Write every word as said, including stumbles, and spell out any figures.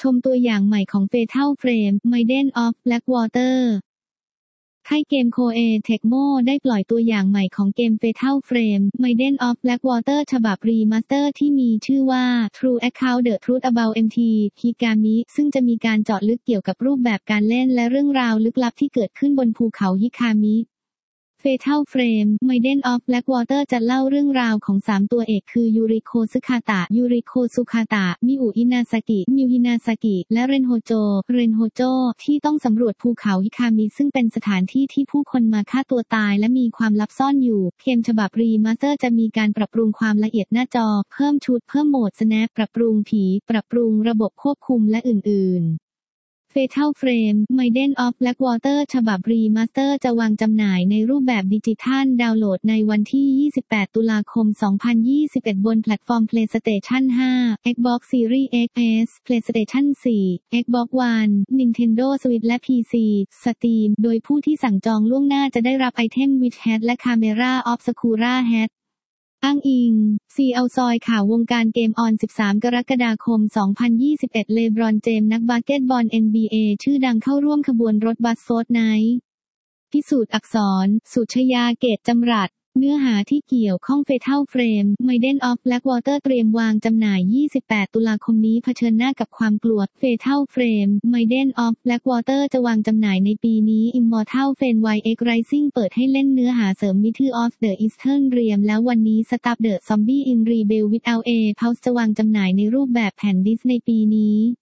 ชมตัวอย่างใหม่ของ Fatal Frame Maiden of Blackwater ค่ายเกม Koei Tecmo ได้ปล่อยตัวอย่างใหม่ของเกม Fatal Frame Maiden of Blackwater ฉบับรีมาสเตอร์ที่มีชื่อว่า True Account The Truth About เอ็ม ที Higami ซึ่งจะมีการเจาะลึกเกี่ยวกับรูปแบบการเล่นและเรื่องราวลึกลับที่เกิดขึ้นบนภูเขาฮิคามิ Fatal Frame Maiden of Blackwater จะเล่าเรื่องราวของสามตัวเอกคือยูริโคซึคาตะยูริโคซุคาตะมิอุอินาซากิมิวฮินาซากิและเรนโฮโจเรนโฮโจที่ต้องสำรวจภูเขาฮิคามิซึ่งเป็นสถานที่ที่ผู้คนมาฆ่าตัวตายและมีความลับซ่อนอยู่เกมฉบับรีมาสเตอร์จะมีการปรับปรุงความละเอียดหน้าจอเพิ่มชุดเพิ่มโหมดสแนปปรับปรุงผีปรับปรุงระบบควบคุมและอื่นๆFatal Frame Maiden of Blackwater ฉบับรีมาสเตอร์จะวางจำหน่ายในรูปแบบดิจิทัลดาวน์โหลดในวันที่ยี่สิบแปดตุลาคมสองพันยี่สิบเอ็ดบนแพลตฟอร์ม PlayStation ห้า Xbox Series เอ็กซ์ เอส PlayStation โฟร์ Xbox One Nintendo Switch และ พี ซี Steam โดยผู้ที่สั่งจองล่วงหน้าจะได้รับไอเทม Witch Hat และ Camera Obscura Hatอ้างอิง ซี แอล ซอยข่าววงการเกมออนสิบสามกรกฎาคมสองพันยี่สิบเอ็ดเลบรอนเจมส์นักบาสเกตบอล เอ็น บี เอ ชื่อดังเข้าร่วมขบวนรถบัสโฟร์ทไนท์พิสูจน์อักษรสุชยาเกตจำรัดเนื้อหาที่เกี่ยวข้อง Fatal Frame Maiden of Blackwater เตรียมวางจำหน่ายยี่สิบแปดตุลาคมนี้เผชิญหน้ากับความกลัว Fatal Frame Maiden of Blackwater จะวางจำหน่ายในปีนี้ Immortal Phen วาย X Rising เปิดให้เล่นเนื้อหาเสริม Mystery of the Eastern Realm แล้ววันนี้ Stop the Zombie in Rebel Without a Pulse จะวางจำหน่ายในรูปแบบแผ่นดิสก์ในปีนี้